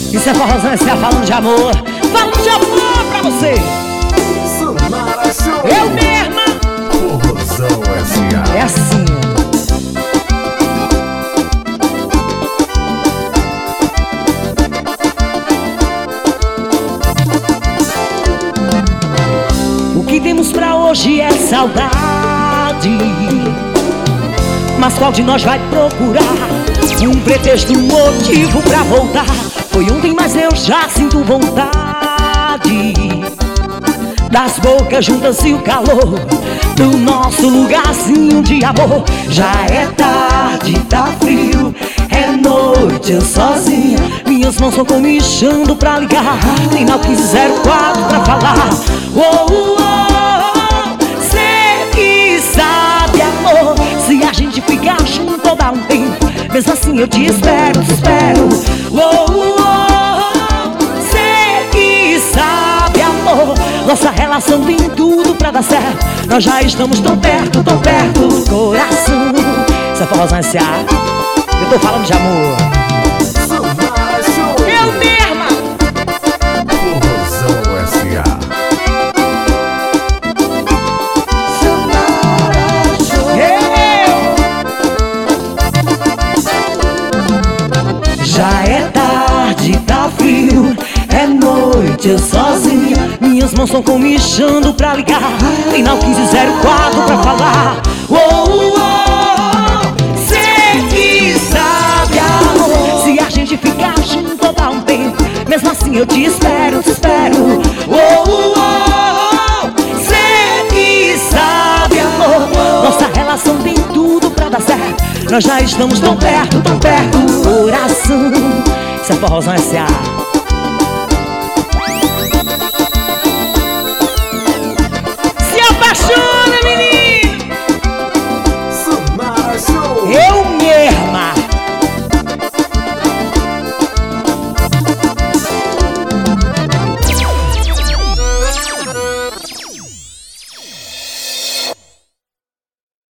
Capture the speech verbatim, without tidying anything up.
Isso é forrozão S A falando de amor. Falando de amor pra você. Sonara Show. Eu mesma. Forrozão S A. É assim. O que temos pra hoje é saudade, mas qual de nós vai procurar um pretexto, um motivo pra voltar? Foi ontem, mas eu já sinto vontade das bocas juntas e o calor do nosso lugarzinho de amor. Já é tarde, tá frio, é noite, eu sozinha. Minhas mãos estão comichando pra ligar. Final quinze zero quatro pra falar. Oh, oh, oh, cê que sabe, amor, se a gente ficar junto ou dar um tempo, mesmo assim eu te espero, te espero. Oh, oh, oh, cê que sabe, amor, nossa relação tem tudo pra dar certo. Nós já estamos tão perto, tão perto. Coração, essa é forrozão S A. Eu tô falando de amor. Sonara Show. Eu mesma. Forrozão S A. Já é tarde, tá frio, é noite, eu sozinha. Minhas mãos estão comichando pra ligar. Final quinze zero quatro pra falar. Oh, oh, oh, cê que sabe, amor, se a gente ficar junto ou dar um tempo, mesmo assim eu te espero, te espero. Oh, oh, oh, cê que sabe, amor, nossa relação tem tudo pra dar certo. Nós já estamos tão perto, tão perto. Coração, isso é forrozão S A.